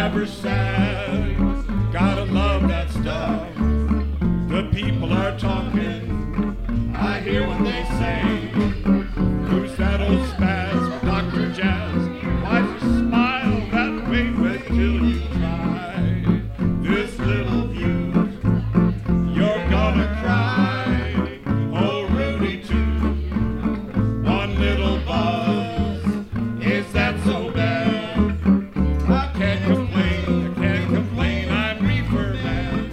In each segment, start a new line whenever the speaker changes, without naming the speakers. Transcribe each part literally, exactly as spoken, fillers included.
never sad. Gotta love that stuff. The people are talking. I hear what they say. Who's that old spaz with Doctor Jazz? Why's you smile that way? Wait till you try this little view. You're gonna cry. Oh, Rudy, too. One little buzz. Is that so bad? I can't complain. I can't complain. I'm reefer man.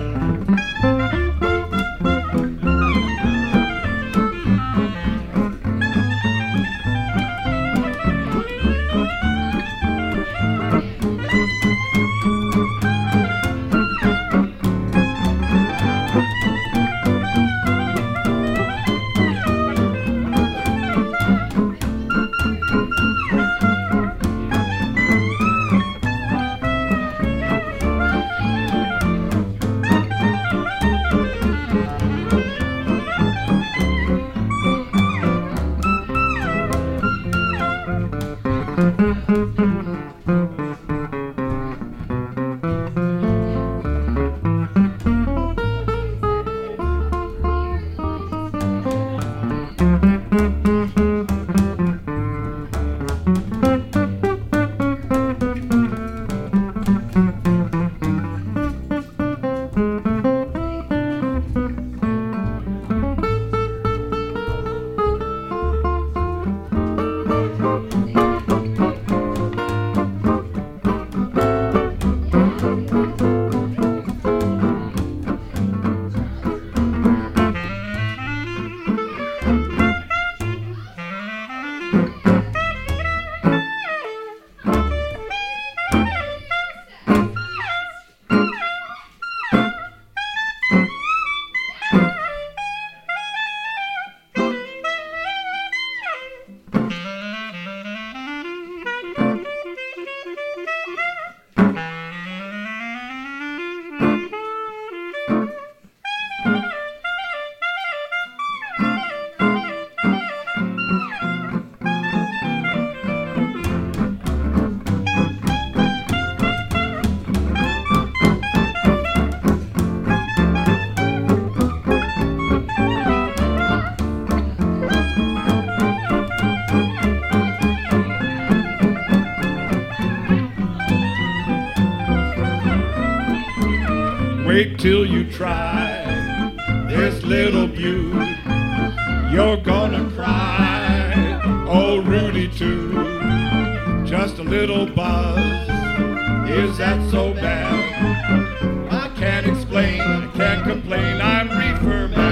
Wait till you try this little beaut. You're gonna cry. Oh, Rudy, too. Just a little buzz. Is that so bad? I can't explain. I can't complain. I'm reefer man.